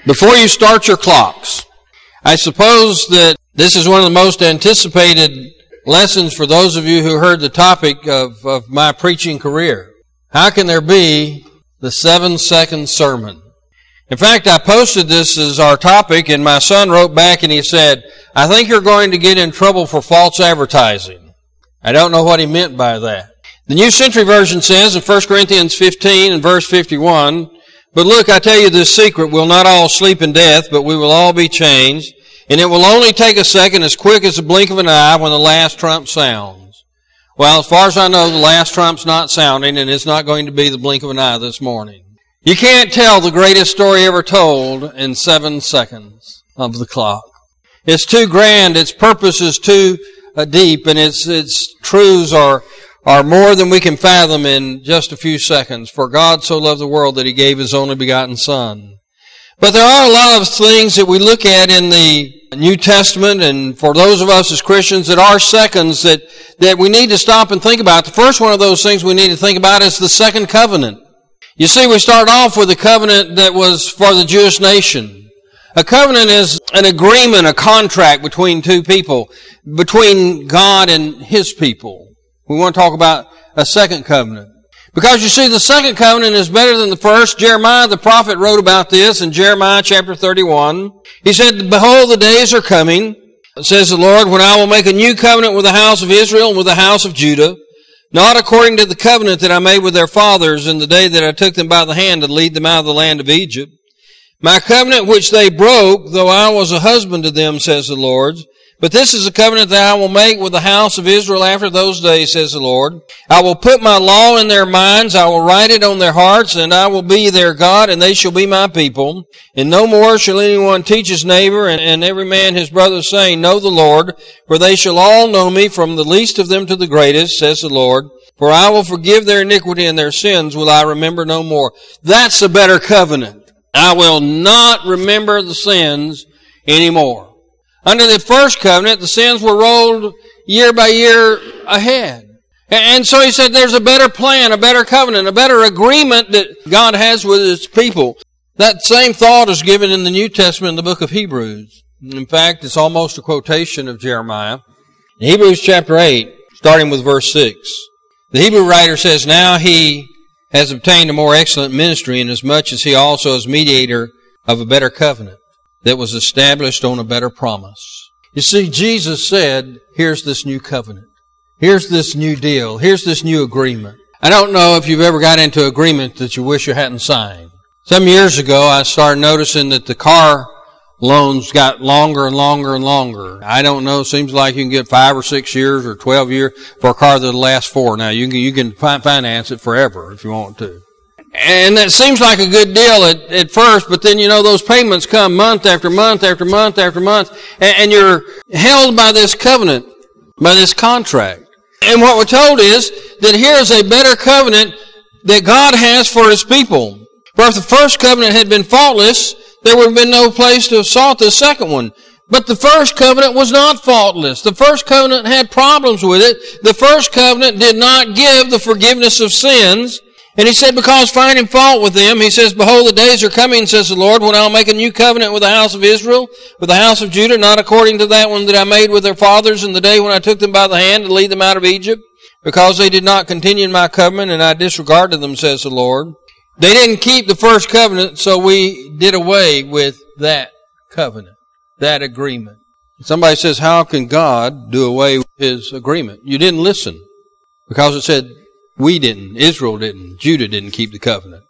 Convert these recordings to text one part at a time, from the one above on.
Before you start your clocks, I suppose that this is one of the most anticipated lessons for those of you who heard the topic of my preaching career. How can there be the 7-second sermon? In fact, I posted this as our topic, and my son wrote back and he said, I think you're going to get in trouble for false advertising. I don't know what he meant by that. The New Century Version says in 1 Corinthians 15 and verse 51, But look, I tell you this secret, we'll not all sleep in death, but we will all be changed. And it will only take a second, as quick as the blink of an eye, when the last trump sounds. Well, as far as I know, the last trump's not sounding, and it's not going to be the blink of an eye this morning. You can't tell the greatest story ever told in 7 seconds of the clock. It's too grand, its purpose is too deep, and its truths are more than we can fathom in just a few seconds. For God so loved the world that He gave His only begotten Son. But there are a lot of things that we look at in the New Testament, and for those of us as Christians, that are seconds that we need to stop and think about. The first one of those things we need to think about is the second covenant. You see, we start off with a covenant that was for the Jewish nation. A covenant is an agreement, a contract between two people, between God and His people. We want to talk about a second covenant. Because you see, the second covenant is better than the first. Jeremiah the prophet wrote about this in Jeremiah chapter 31. He said, Behold, the days are coming, says the Lord, when I will make a new covenant with the house of Israel and with the house of Judah, not according to the covenant that I made with their fathers in the day that I took them by the hand to lead them out of the land of Egypt. My covenant which they broke, though I was a husband to them, says the Lord. But this is a covenant that I will make with the house of Israel after those days, says the Lord. I will put my law in their minds, I will write it on their hearts, and I will be their God, and they shall be my people. And no more shall anyone teach his neighbor, and every man his brother, saying, Know the Lord, for they shall all know me, from the least of them to the greatest, says the Lord. For I will forgive their iniquity, and their sins will I remember no more. That's a better covenant. I will not remember the sins anymore. Under the first covenant, the sins were rolled year by year ahead. And so he said there's a better plan, a better covenant, a better agreement that God has with His people. That same thought is given in the New Testament in the book of Hebrews. In fact, it's almost a quotation of Jeremiah. In Hebrews chapter 8, starting with verse 6, the Hebrew writer says, Now He has obtained a more excellent ministry, inasmuch as He also is mediator of a better covenant, that was established on a better promise. You see, Jesus said, here's this new covenant. Here's this new deal. Here's this new agreement. I don't know if you've ever got into an agreement that you wish you hadn't signed. Some years ago, I started noticing that the car loans got longer and longer and longer. I don't know, seems like you can get 5 or 6 years or 12 years for a car that'll last 4. Now, you can finance it forever if you want to. And that seems like a good deal at first, but then, those payments come month after month after month after month, and you're held by this covenant, by this contract. And what we're told is that here's a better covenant that God has for His people. For if the first covenant had been faultless, there would have been no place to have sought the second one. But the first covenant was not faultless. The first covenant had problems with it. The first covenant did not give the forgiveness of sins. And he said, because finding fault with them, he says, Behold, the days are coming, says the Lord, when I'll make a new covenant with the house of Israel, with the house of Judah, not according to that one that I made with their fathers in the day when I took them by the hand to lead them out of Egypt, because they did not continue in my covenant, and I disregarded them, says the Lord. They didn't keep the first covenant, so we did away with that covenant, that agreement. Somebody says, how can God do away with His agreement? You didn't listen, because it said, we didn't, Israel didn't, Judah didn't keep the covenant.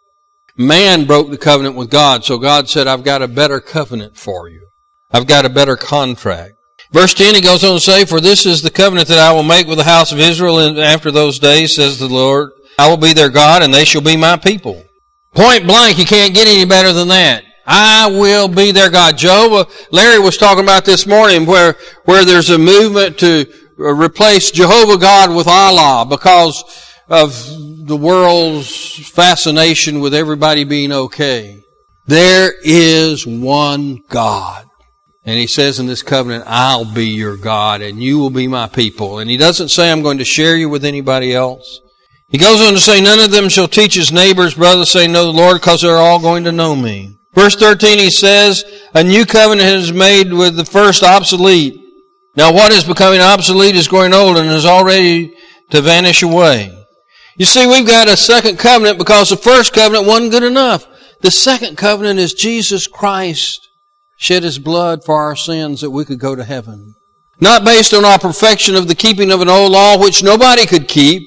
Man broke the covenant with God, so God said, I've got a better covenant for you. I've got a better contract. Verse 10, he goes on to say, For this is the covenant that I will make with the house of Israel after those days, says the Lord. I will be their God, and they shall be my people. Point blank, you can't get any better than that. I will be their God. Larry was talking about this morning where there's a movement to replace Jehovah God with Allah because of the world's fascination with everybody being okay. There is one God. And He says in this covenant, I'll be your God and you will be my people. And He doesn't say I'm going to share you with anybody else. He goes on to say, none of them shall teach his neighbor's brother, say, know the Lord, because they're all going to know me. Verse 13 he says, a new covenant is made with the first obsolete. Now what is becoming obsolete is growing old and is already to vanish away. You see, we've got a second covenant because the first covenant wasn't good enough. The second covenant is Jesus Christ shed His blood for our sins that we could go to heaven. Not based on our perfection of the keeping of an old law which nobody could keep.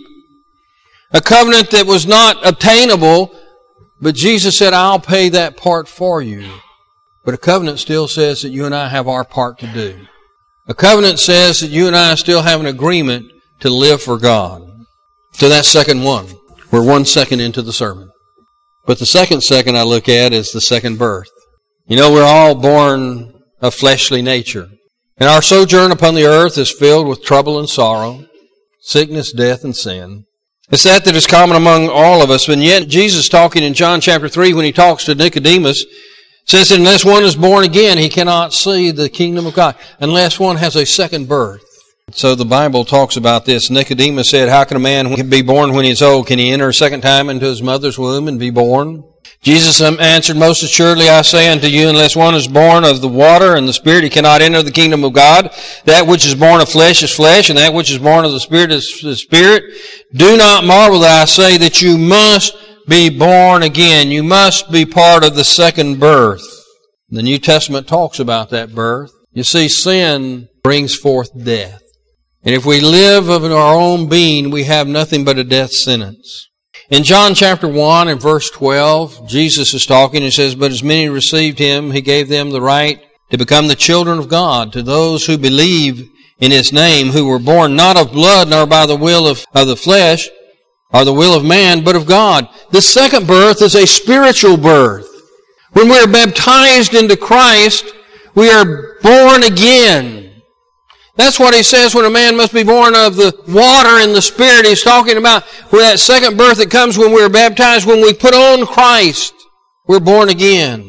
A covenant that was not obtainable, but Jesus said, I'll pay that part for you. But a covenant still says that you and I have our part to do. A covenant says that you and I still have an agreement to live for God. So that's second one. We're 1 second into the sermon. But the second I look at is the second birth. You know, we're all born of fleshly nature. And our sojourn upon the earth is filled with trouble and sorrow, sickness, death, and sin. It's that is common among all of us. And yet Jesus, talking in John chapter 3, when He talks to Nicodemus, says that unless one is born again, he cannot see the kingdom of God. Unless one has a second birth. So the Bible talks about this. Nicodemus said, how can a man be born when he is old? Can he enter a second time into his mother's womb and be born? Jesus answered, most assuredly I say unto you, unless one is born of the water and the Spirit, he cannot enter the kingdom of God. That which is born of flesh is flesh, and that which is born of the Spirit is the Spirit. Do not marvel that I say that you must be born again. You must be part of the second birth. The New Testament talks about that birth. You see, sin brings forth death. And if we live of our own being, we have nothing but a death sentence. In John chapter 1 and verse 12, Jesus is talking and says, but as many received Him, He gave them the right to become the children of God, to those who believe in His name, who were born not of blood, nor by the will of the flesh, or the will of man, but of God. The second birth is a spiritual birth. When we are baptized into Christ, we are born again. That's what He says when a man must be born of the water and the Spirit. He's talking about where that second birth that comes when we're baptized, when we put on Christ, we're born again.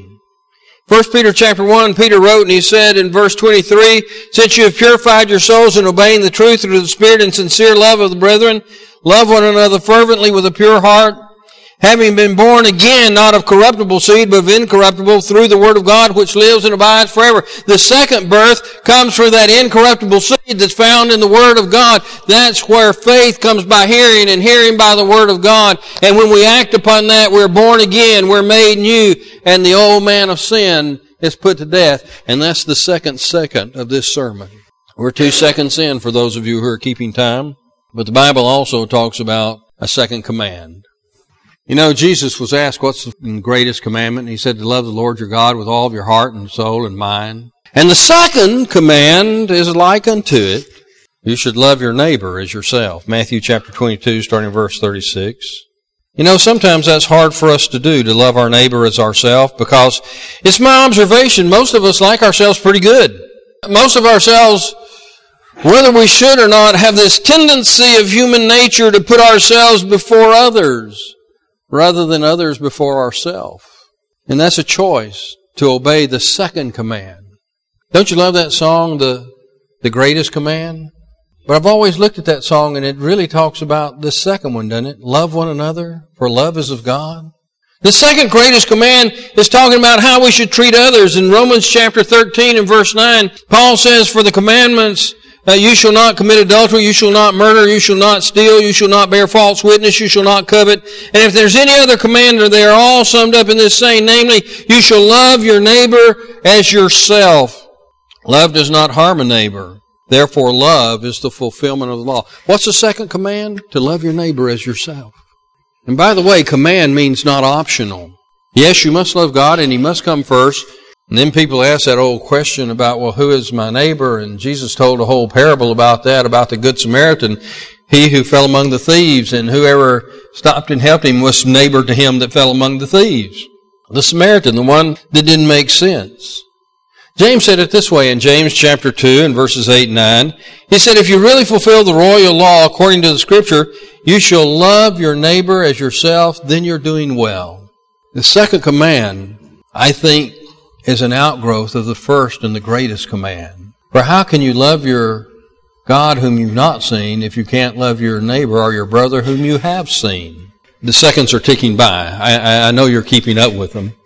1 Peter chapter 1, Peter wrote and he said in verse 23, since you have purified your souls in obeying the truth through the Spirit and sincere love of the brethren, love one another fervently with a pure heart, having been born again, not of corruptible seed, but of incorruptible, through the Word of God, which lives and abides forever. The second birth comes through that incorruptible seed that's found in the Word of God. That's where faith comes by hearing, and hearing by the Word of God. And when we act upon that, we're born again, we're made new, and the old man of sin is put to death. And that's the second of this sermon. We're 2 seconds in for those of you who are keeping time. But the Bible also talks about a second command. You know, Jesus was asked, what's the greatest commandment? And He said to love the Lord your God with all of your heart and soul and mind. And the second command is like unto it. You should love your neighbor as yourself. Matthew chapter 22, starting verse 36. You know, sometimes that's hard for us to do, to love our neighbor as ourselves, because it's my observation, most of us like ourselves pretty good. Most of ourselves, whether we should or not, have this tendency of human nature to put ourselves before others, rather than others before ourselves. And that's a choice to obey the second command. Don't you love that song, the greatest command? But I've always looked at that song and it really talks about the second one, doesn't it? Love one another, for love is of God. The second greatest command is talking about how we should treat others. In Romans chapter 13 and verse 9, Paul says, for the commandments, you shall not commit adultery, you shall not murder, you shall not steal, you shall not bear false witness, you shall not covet. And if there's any other commandment, they are all summed up in this saying, namely, you shall love your neighbor as yourself. Love does not harm a neighbor. Therefore, love is the fulfillment of the law. What's the second command? To love your neighbor as yourself. And by the way, command means not optional. Yes, you must love God and He must come first. And then people ask that old question about, well, who is my neighbor? And Jesus told a whole parable about that, about the Good Samaritan, he who fell among the thieves, and whoever stopped and helped him was neighbor to him that fell among the thieves. The Samaritan, the one that didn't make sense. James said it this way in James chapter 2 and verses 8 and 9. He said, if you really fulfill the royal law according to the Scripture, you shall love your neighbor as yourself, then you're doing well. The second command, I think, is an outgrowth of the first and the greatest command. For how can you love your God whom you've not seen if you can't love your neighbor or your brother whom you have seen? The seconds are ticking by. I know you're keeping up with them.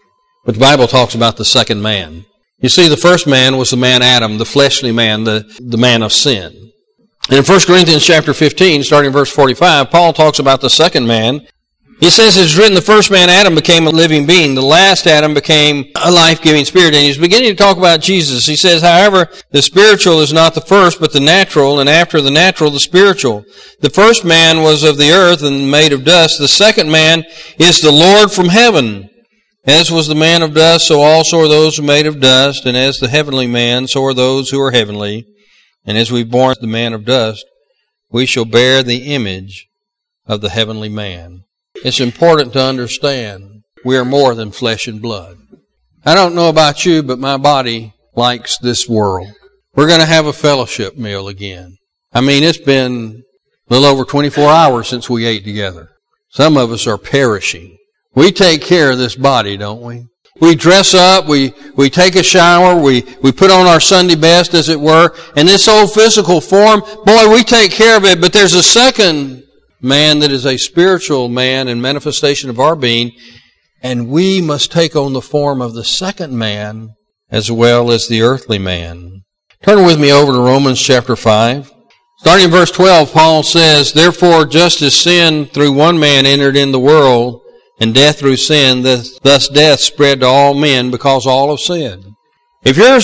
But the Bible talks about the second man. You see, the first man was the man Adam, the fleshly man, the man of sin. And in 1 Corinthians chapter 15, starting verse 45, Paul talks about the second man. He says it's written, the first man, Adam, became a living being. The last Adam became a life-giving spirit. And he's beginning to talk about Jesus. He says, however, the spiritual is not the first, but the natural, and after the natural, the spiritual. The first man was of the earth and made of dust. The second man is the Lord from heaven. As was the man of dust, so also are those who are made of dust. And as the heavenly man, so are those who are heavenly. And as we've borne the man of dust, we shall bear the image of the heavenly man. It's important to understand we are more than flesh and blood. I don't know about you, but my body likes this world. We're going to have a fellowship meal again. I mean, it's been a little over 24 hours since we ate together. Some of us are perishing. We take care of this body, don't we? We dress up, we take a shower, we put on our Sunday best, as it were, and this old physical form, boy, we take care of it, but there's a second man that is a spiritual man and manifestation of our being, and we must take on the form of the second man as well as the earthly man. Turn with me over to Romans chapter 5. Starting in verse 12, Paul says, therefore, just as sin through one man entered in the world, and death through sin, thus death spread to all men because all have sinned. If you're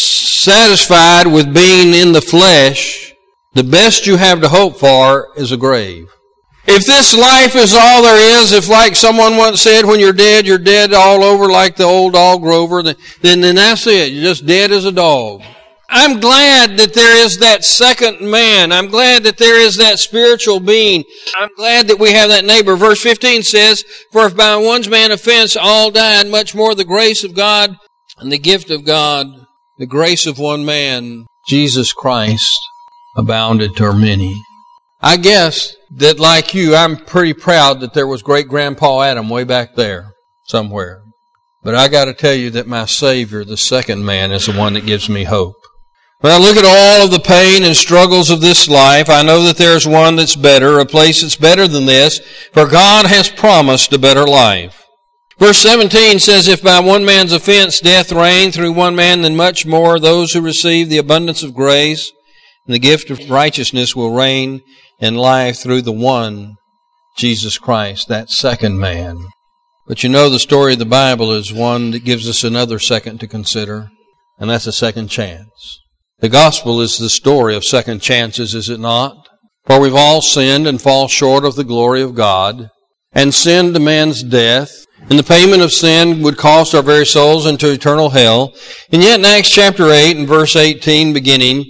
satisfied with being in the flesh, the best you have to hope for is a grave. If this life is all there is, if like someone once said, when you're dead all over like the old dog Grover, then that's it. You're just dead as a dog. I'm glad that there is that second man. I'm glad that there is that spiritual being. I'm glad that we have that neighbor. Verse 15 says, for if by one man's offense all died, much more the grace of God and the gift of God, the grace of one man, Jesus Christ, abounded to many. I guess that like you, I'm pretty proud that there was great-grandpa Adam way back there somewhere. But I got to tell you that my Savior, the second man, is the one that gives me hope. When I look at all of the pain and struggles of this life, I know that there's one that's better, a place that's better than this, for God has promised a better life. Verse 17 says, if by one man's offense death reigned through one man, then much more those who receive the abundance of grace and the gift of righteousness will reign in life through the one, Jesus Christ, that second man. But you know the story of the Bible is one that gives us another second to consider, and that's a second chance. The gospel is the story of second chances, is it not? For we've all sinned and fall short of the glory of God, and sin demands death, and the payment of sin would cost our very souls into eternal hell. And yet in Acts chapter 8 and verse 18 beginning,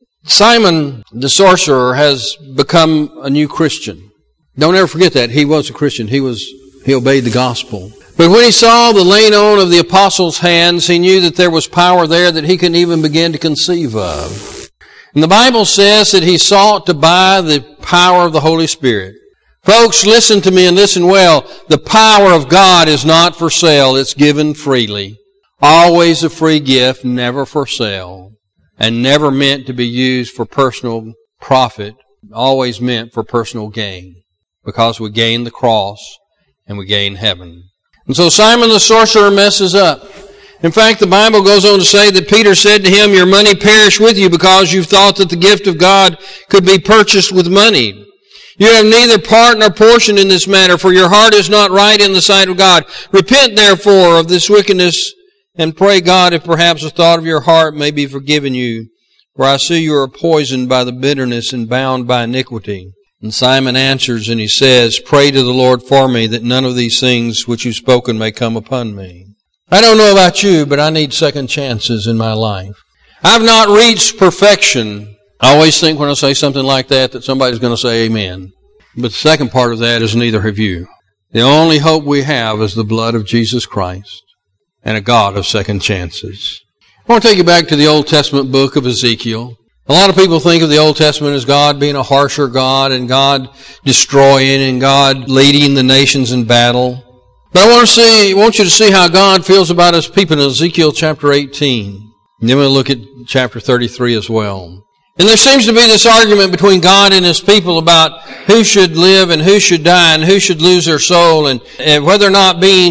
Simon the sorcerer has become a new Christian. Don't ever forget that. He was a Christian. He obeyed the gospel. But when he saw the laying on of the apostles' hands, he knew that there was power there that he couldn't even begin to conceive of. And the Bible says that he sought to buy the power of the Holy Spirit. Folks, listen to me and listen well. The power of God is not for sale. It's given freely. Always a free gift, never for sale. And never meant to be used for personal profit. Always meant for personal gain. Because we gain the cross and we gain heaven. And so Simon the sorcerer messes up. In fact, the Bible goes on to say that Peter said to him, your money perish with you because you thought that the gift of God could be purchased with money. You have neither part nor portion in this matter, for your heart is not right in the sight of God. Repent therefore of this wickedness and pray God if perhaps the thought of your heart may be forgiven you. For I see you are poisoned by the bitterness and bound by iniquity. And Simon answers and he says, pray to the Lord for me that none of these things which you've spoken may come upon me. I don't know about you, but I need second chances in my life. I've not reached perfection. I always think when I say something like that somebody's going to say amen. But the second part of that is neither have you. The only hope we have is the blood of Jesus Christ and a God of second chances. I want to take you back to the Old Testament book of Ezekiel. A lot of people think of the Old Testament as God being a harsher God and God destroying and God leading the nations in battle. But I want you to see how God feels about his people in Ezekiel chapter 18. And then we'll look at chapter 33 as well. And there seems to be this argument between God and his people about who should live and who should die and who should lose their soul and whether or not being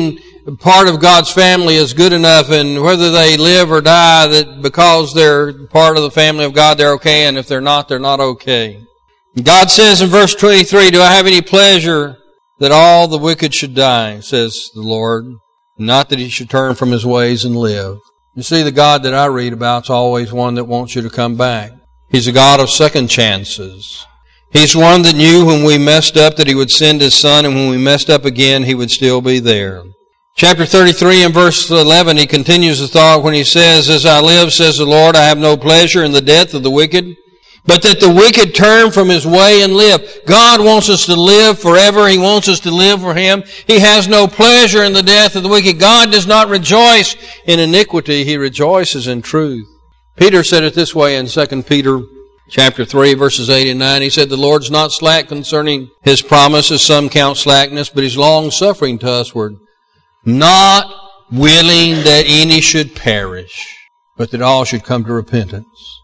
part of God's family is good enough, and whether they live or die, that because they're part of the family of God, they're okay, and if they're not okay. God says in verse 23, do I have any pleasure that all the wicked should die, says the Lord, not that he should turn from his ways and live. You see, the God that I read about is always one that wants you to come back. He's a God of second chances. He's one that knew when we messed up that he would send his son, and when we messed up again, he would still be there. Chapter 33 and verse 11, he continues the thought when he says, as I live, says the Lord, I have no pleasure in the death of the wicked, but that the wicked turn from his way and live. God wants us to live forever. He wants us to live for him. He has no pleasure in the death of the wicked. God does not rejoice in iniquity. He rejoices in truth. Peter said it this way in 2 Peter chapter 3, verses 8 and 9. He said, the Lord's not slack concerning his promise, as some count slackness, but he's long-suffering to usward, not willing that any should perish, but that all should come to repentance.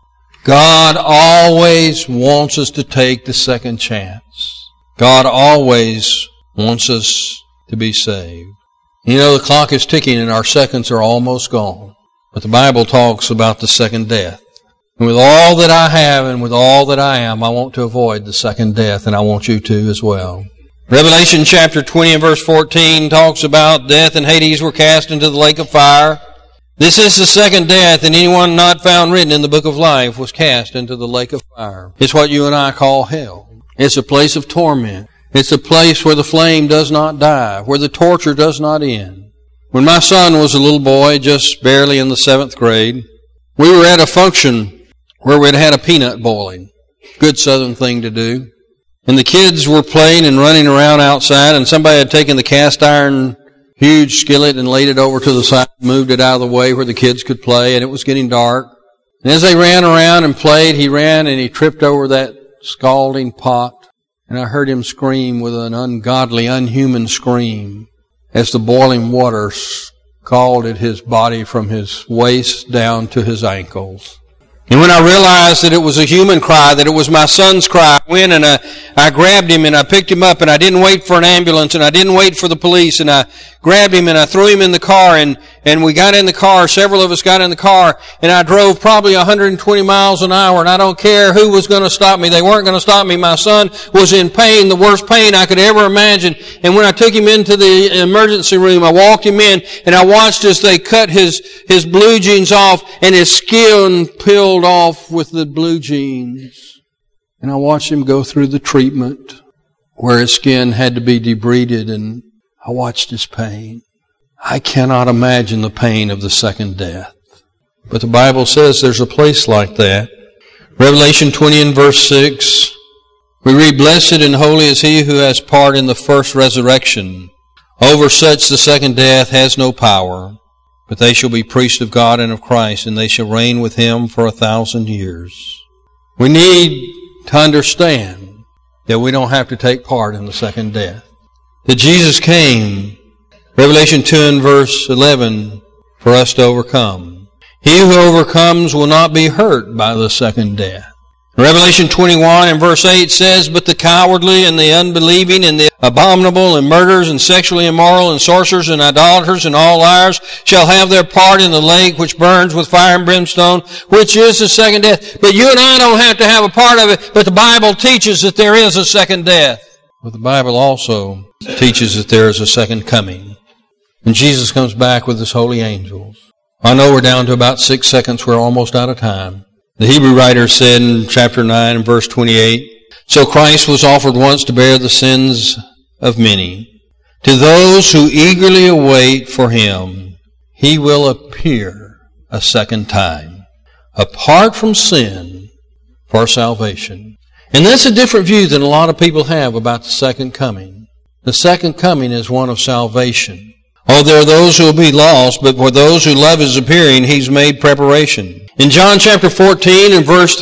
God always wants us to take the second chance. God always wants us to be saved. You know, the clock is ticking and our seconds are almost gone. But the Bible talks about the second death. And with all that I have and with all that I am, I want to avoid the second death, and I want you to as well. Revelation chapter 20 and verse 14 talks about death and Hades were cast into the lake of fire. This is the second death, and anyone not found written in the book of life was cast into the lake of fire. It's what you and I call hell. It's a place of torment. It's a place where the flame does not die, where the torture does not end. When my son was a little boy, just barely in the 7th grade, we were at a function where we'd had a peanut boiling. Good Southern thing to do. And the kids were playing and running around outside, and somebody had taken the cast iron huge skillet and laid it over to the side, moved it out of the way where the kids could play, and it was getting dark. And as they ran around and played, he ran and he tripped over that scalding pot, and I heard him scream with an ungodly, unhuman scream as the boiling water scalded his body from his waist down to his ankles. And when I realized that it was a human cry, that it was my son's cry, I went and I grabbed him and I picked him up, and I didn't wait for an ambulance and I didn't wait for the police, and I grabbed him and I threw him in the car, and we got in the car, several of us got in the car, and I drove probably 120 miles an hour, and I don't care who was going to stop me. They weren't going to stop me. My son was in pain, the worst pain I could ever imagine. And when I took him into the emergency room, I walked him in and I watched as they cut his blue jeans off and his skin peeled off with the blue jeans. And I watched him go through the treatment where his skin had to be debrided, and I watched his pain. I cannot imagine the pain of the second death. But the Bible says there's a place like that. Revelation 20 and verse 6, we read, blessed and holy is he who has part in the first resurrection. Over such the second death has no power, but they shall be priests of God and of Christ, and they shall reign with him for 1,000 years. We need to understand that we don't have to take part in the second death. That Jesus came, Revelation 2 and verse 11, for us to overcome. He who overcomes will not be hurt by the second death. Revelation 21 and verse 8 says, but the cowardly and the unbelieving and the abominable and murderers and sexually immoral and sorcerers and idolaters and all liars shall have their part in the lake which burns with fire and brimstone, which is the second death. But you and I don't have to have a part of it, but the Bible teaches that there is a second death. But the Bible also teaches that there is a second coming. And Jesus comes back with his holy angels. I know we're down to about 6 seconds. We're almost out of time. The Hebrew writer said in chapter 9 and verse 28, so Christ was offered once to bear the sins of many. To those who eagerly await for him, he will appear a second time, apart from sin, for salvation. And that's a different view than a lot of people have about the second coming. The second coming is one of salvation. Oh, there are those who will be lost, but for those who love his appearing, he's made preparation. In John chapter 14 and verse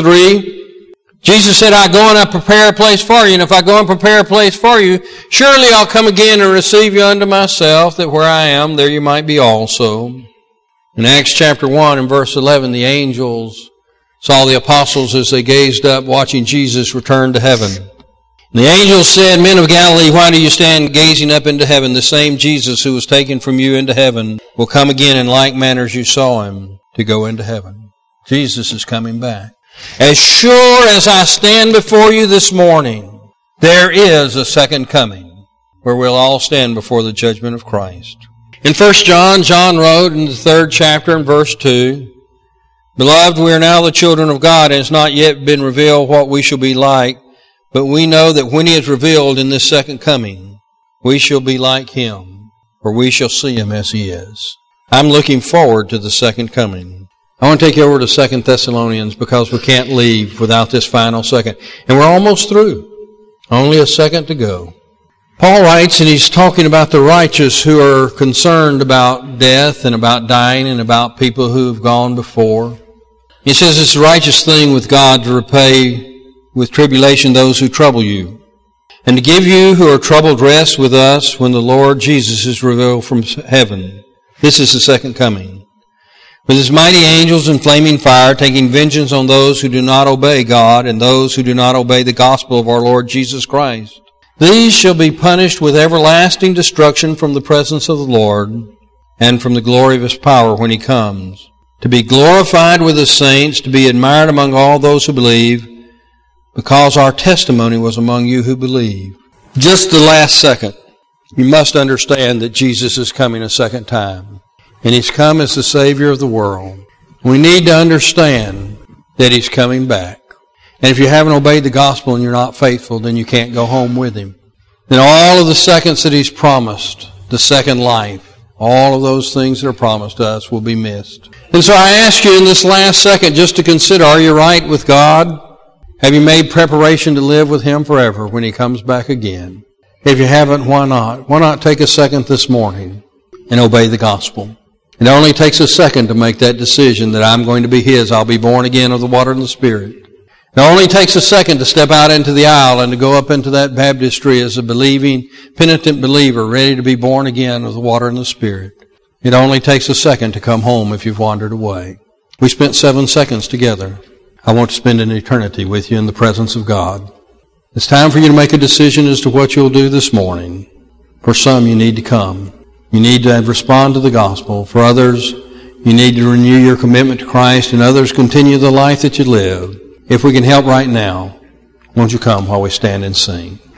3, Jesus said, I go and I prepare a place for you, and if I go and prepare a place for you, surely I'll come again and receive you unto myself, that where I am, there you might be also. In Acts chapter 1 and verse 11, the angels saw the apostles as they gazed up, watching Jesus return to heaven. The angel said, Men of Galilee, why do you stand gazing up into heaven? The same Jesus who was taken from you into heaven will come again in like manner as you saw him to go into heaven. Jesus is coming back. As sure as I stand before you this morning, there is a second coming where we'll all stand before the judgment of Christ. In 1 John, John wrote in the 3rd chapter in verse 2, Beloved, we are now the children of God, and it has not yet been revealed what we shall be like, but we know that when he is revealed in this second coming, we shall be like him, for we shall see him as he is. I'm looking forward to the second coming. I want to take you over to 2 Thessalonians because we can't leave without this final second. And we're almost through. Only a second to go. Paul writes, and he's talking about the righteous who are concerned about death and about dying and about people who have gone before. He says it's a righteous thing with God to repay with tribulation those who trouble you, and to give you who are troubled rest with us when the Lord Jesus is revealed from heaven. This is the second coming. With his mighty angels in flaming fire, taking vengeance on those who do not obey God and those who do not obey the gospel of our Lord Jesus Christ. These shall be punished with everlasting destruction from the presence of the Lord and from the glory of his power when he comes, to be glorified with his saints, to be admired among all those who believe, because our testimony was among you who believe. Just the last second, you must understand that Jesus is coming a second time. And he's come as the Savior of the world. We need to understand that he's coming back. And if you haven't obeyed the gospel and you're not faithful, then you can't go home with him. Then all of the seconds that he's promised, the second life, all of those things that are promised to us will be missed. And so I ask you in this last second just to consider, are you right with God? Have you made preparation to live with him forever when he comes back again? If you haven't, why not? Why not take a second this morning and obey the gospel? It only takes a second to make that decision that I'm going to be his. I'll be born again of the water and the Spirit. It only takes a second to step out into the aisle and to go up into that baptistry as a believing, penitent believer, ready to be born again of the water and the Spirit. It only takes a second to come home if you've wandered away. We spent 7 seconds together. I want to spend an eternity with you in the presence of God. It's time for you to make a decision as to what you'll do this morning. For some, you need to come. You need to respond to the gospel. For others, you need to renew your commitment to Christ, and others continue the life that you live. If we can help right now, won't you come while we stand and sing?